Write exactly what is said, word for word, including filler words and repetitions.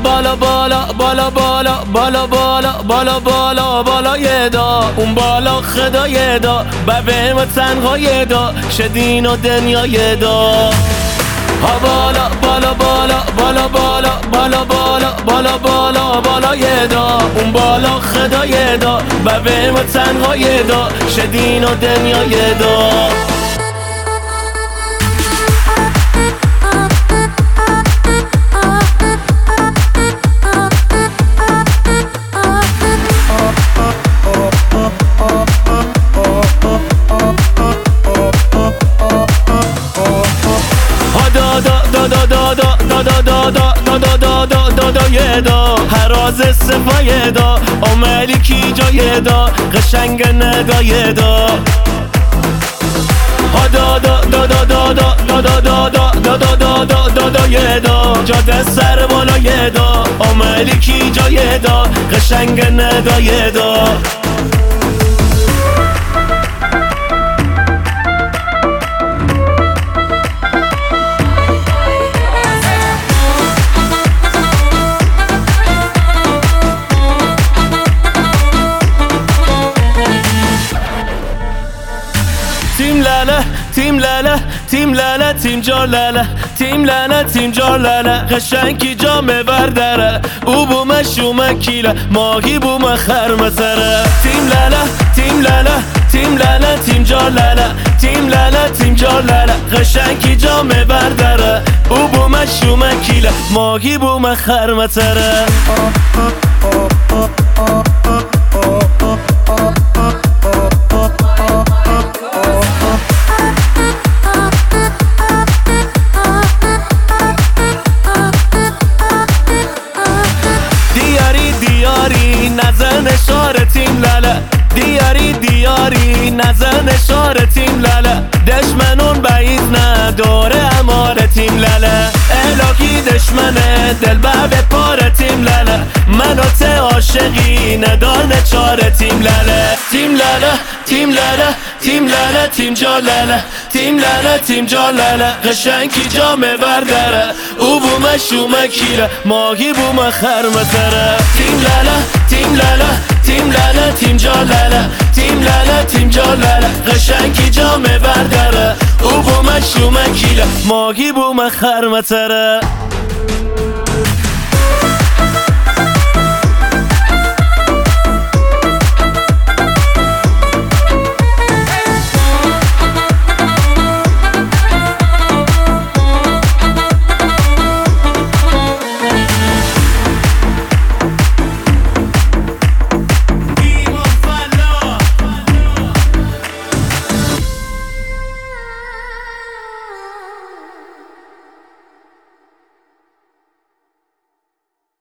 بالا بالا بالا بالا بالا بالا بالا بالا بالا یه دا اون بالا خدا یه دا ببه ما تنها یه دا شدین و دنیا یه دا ها بالا بالا بالا بالا بالا بالا بالا بالا بالا بالا یه دا اون بالا خدا یه دا ببه ما تنها یه دا شدین و دنیا یه دا دا دا دا دا دا دا دا دا دا دا دا دا دا دا یه دا هراز صفای دا عملی کی جای دا قشنگ نگاه دا دا دا دا دا دا دا دا دا دا دا دا دا دا دا دا یه دا جاده سر بالای دا عملی کی جای دا قشنگ نگاه دا تیم لاله تیم لاله تیم لاله تیم جار لاله تیم لاله تیم جار لاله قشنگی جامه برداره او بوم شومه کیله ماهی بوم خرمسره تیم لاله تیم لاله تیم لاله تیم جار لاله تیم لاله تیم جار لاله قشنگی جامه برداره او بوم شومه کیله ماهی بوم خرمسره نزن شار تیم لاله دیاری دیاری نزن شار تیم لاله دشمنون بعید نداره اماره تیم لاله الهی دشمنه دل به پاره تیم لاله منو ته عاشقی ندانه چاره تیم لاله تیم لاله تیم لاله تیم لاله تیم جا لاله تیم لاله تیم جا لاله قشنگی جامه برداره او بوم شومه کیره ماهی بوم خرمسره تیم لاله تیم لاله تیم لاله تیم جا لاله تیم لاله تیم جا لاله قشنگی جامه برداره او بوم شومه کیره ماهی بوم خرمسره